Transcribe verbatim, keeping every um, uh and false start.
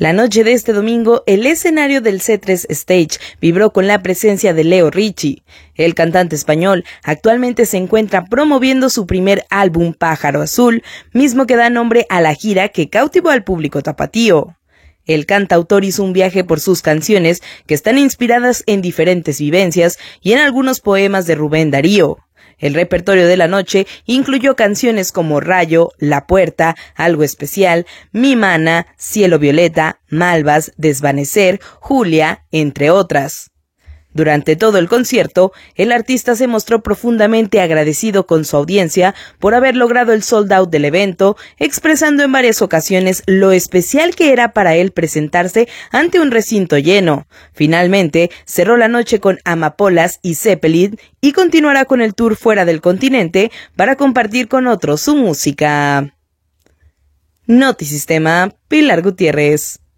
La noche de este domingo, el escenario del C tres Stage vibró con la presencia de Leo Richie. El cantante español actualmente se encuentra promoviendo su primer álbum Pájaro Azul, mismo que da nombre a la gira que cautivó al público tapatío. El cantautor hizo un viaje por sus canciones que están inspiradas en diferentes vivencias y en algunos poemas de Rubén Darío. El repertorio de la noche incluyó canciones como Rayo, La Puerta, Algo Especial, Mi Mana, Cielo Violeta, Malvas, Desvanecer, Julia, entre otras. Durante todo el concierto, el artista se mostró profundamente agradecido con su audiencia por haber logrado el sold out del evento, expresando en varias ocasiones lo especial que era para él presentarse ante un recinto lleno. Finalmente, cerró la noche con Amapolas y Zeppelin y continuará con el tour fuera del continente para compartir con otros su música. Notisistema, Pilar Gutiérrez.